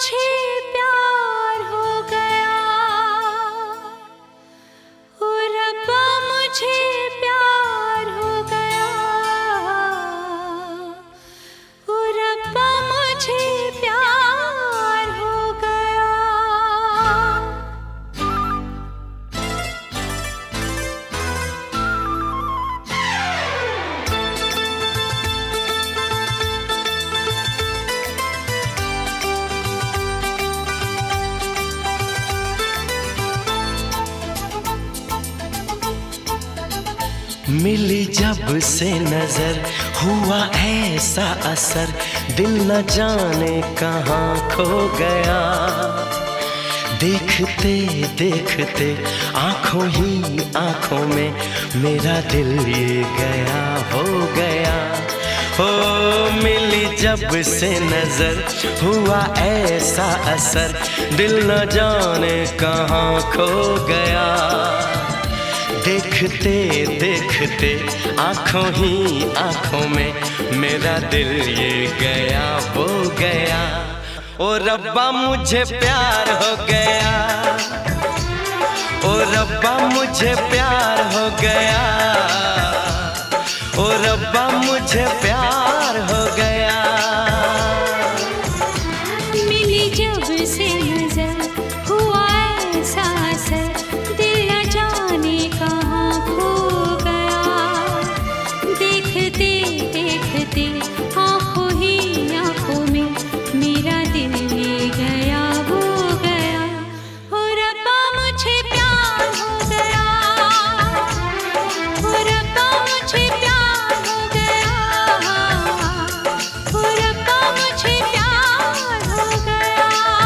मुझे प्यार हो गया, ओ रब्बा मुझे प्यार हो गया, ओ रब्बा मुझे प्यार हो गया। मिली जब से नजर हुआ ऐसा असर, दिल न जाने कहाँ खो गया। देखते देखते आंखों ही आंखों में मेरा दिल ये गया हो गया। हो मिली जब से नजर हुआ ऐसा असर, दिल न जाने कहाँ खो गया। देखते देखते आंखों ही आंखों में मेरा दिल ये गया हो गया। ओ रब्बा मुझे प्यार हो गया, ओ रब्बा मुझे प्यार हो गया, ओ रब्बा मुझे प्यार हो गया। मिली जब से नजर हुआ ऐसा असर, दिल न जाने कहाँ खो गया। देखते देखते आंखों ही आंखों में मेरा दिल ये गया हो गया। ओ रब्बा मुझे प्यार हो गया, ओ रब्बा मुझे प्यार हो गया, ओ रब्बा मुझे प्यार हो गया।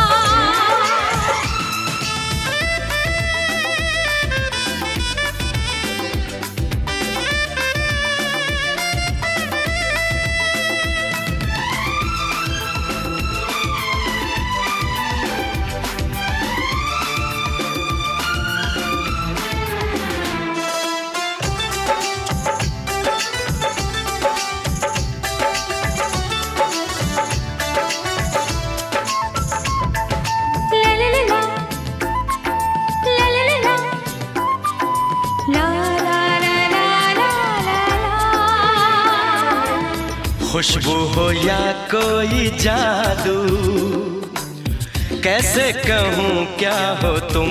खुशबू हो या कोई जादू, कैसे कहूँ क्या हो तुम।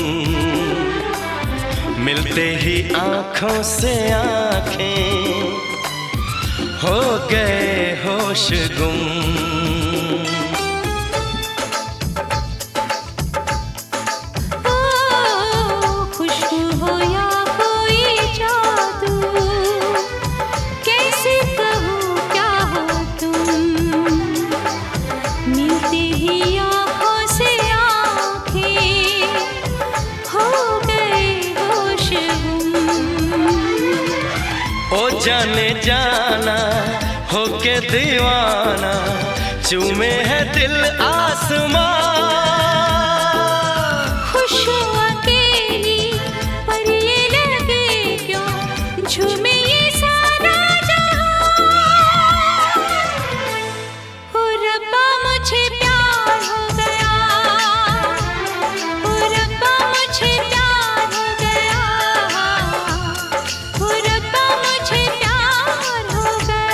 मिलते ही आंखों से आंखें हो गए होश गुम। खुशबू हो या कोई जादू, कैसे कहूँ क्या हो तुम। मिलते ही आँखों से आँखें हो गए होश गुम। ओ जाने जाना होके दीवाना, चूमे है दिल आसमां। खुश हो अकेली पर ये लगे क्यों, झूमे ये सारा जहां। ओ रब्बा मुझे प्यार हो गया, ओ रब्बा मुझे प्यार हो गया, ओ रब्बा मुझे प्यार हो गया।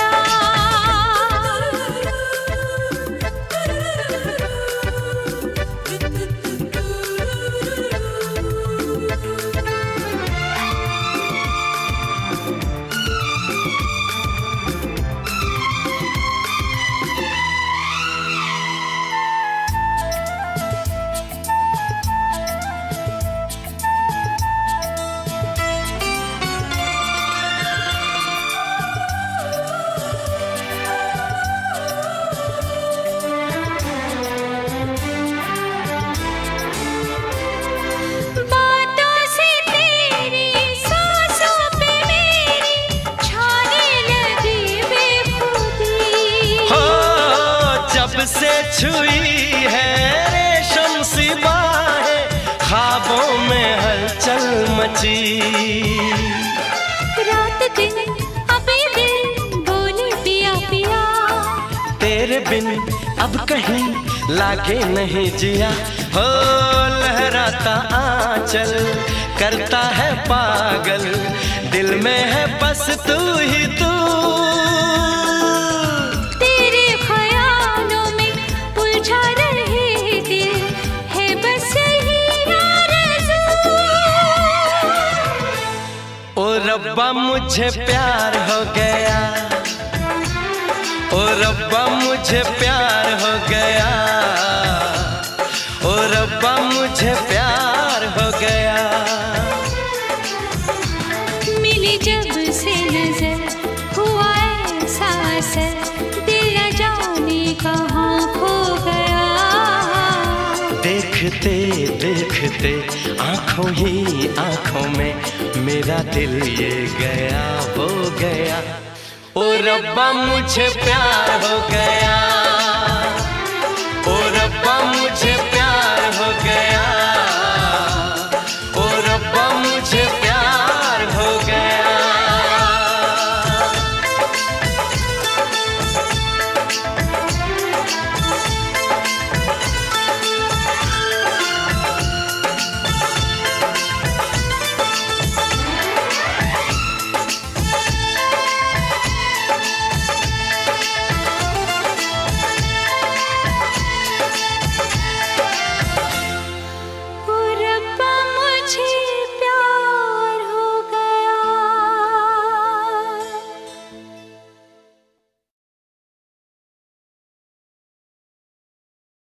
से छुई है रेशम सी बाहें, ख्वाबों में हलचल मची। रात दिन अबे दिल बोले पिया पिया, तेरे बिन अब कहीं लागे नहीं जिया हो लहराता आंचल करता है पागल दिल में है बस तू ही तू। तेरे ख्यालों में उलझा रहे दिल है बस यही आरज़ू। ओ रब्बा मुझे प्यार हो गया, ओ रब्बा मुझे प्यार हो गया, ओ रब्बा मुझे प्यार हो गया। मिली जब से नजर हुआ ऐसा असर दिल न जाने कहाँ खो गया। देखते देखते आंखों ही आंखों में मेरा दिल ये गया हो गया। ओ रब्बा मुझे प्यार